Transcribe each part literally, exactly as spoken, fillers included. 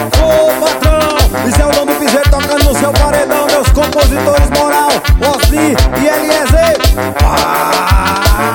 ô patrão. Isso é o nome do piseiro tocando no seu paredão. Meus compositores moral, Osni e Eliezer. Ah!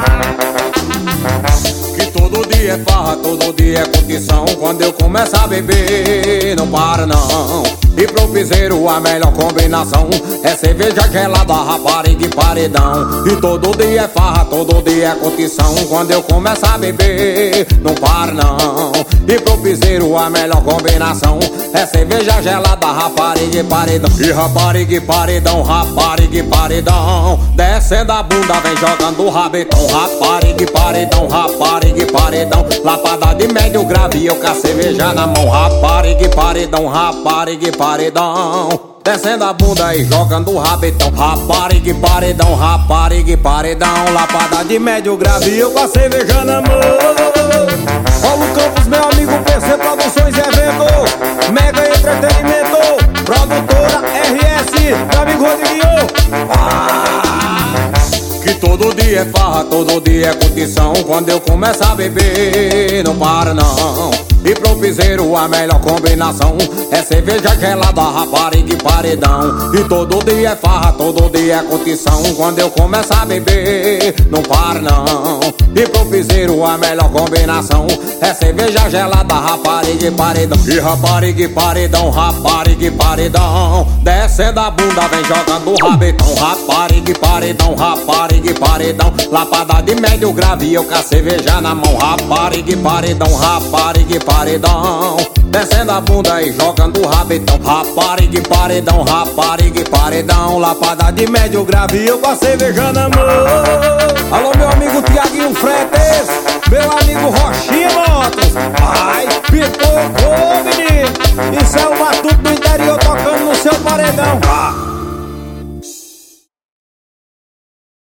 Que todo dia é farra, todo dia é curtição. Quando eu começo a beber, não para não. E pro piseiro a melhor combinação é cerveja gelada, rapariga e paredão. E todo dia é farra, todo dia é curtição. Quando eu começo a beber, não para não. E pro piseiro a melhor combinação é cerveja gelada, rapariga e paredão. E rapariga e paredão, rapariga e paredão. Descendo a bunda, vem jogando o rabetão. Rapariga e paredão, rapariga e paredão. Lapada de médio grave, eu com a cerveja na mão. Rapariga e paredão, rapariga e paredão. Descendo a bunda e jogando o rabetão. Rapariga e paredão, rapariga e paredão. Lapada de médio grave, eu com a cerveja na mão. Paulo Campos, meu amigo P C Produções e Evento, Mega Entretenimento, produtora R S, meu amigo Rodriguinho. Ah! Que todo dia é farra, todo dia é curtição. Quando eu começo a beber, não para não. E pro piseiro a melhor combinação é cerveja gelada, rapariga e paredão. E todo dia é farra, todo dia é curtição. Quando eu começo a beber, não para não. E pro piseiro a melhor combinação é cerveja gelada, rapariga e paredão. E rapariga e paredão, rapariga e paredão. Descendo a bunda, vem jogando o rabetão. Rapariga e paredão, rapariga e paredão. Lapada de médio grave, eu com a cerveja na mão. Rapariga e paredão, rapariga e paredão. Paredão, descendo a bunda e jogando o rabetão. Rapariga e paredão, rapariga e paredão. Lapada de médio grave, eu com a cerveja na mão. Alô, meu amigo Tiaguinho Fretes, meu amigo Rochinha Motos. Ai, pipocou, menino. Isso é o matuto do interior tocando no seu paredão.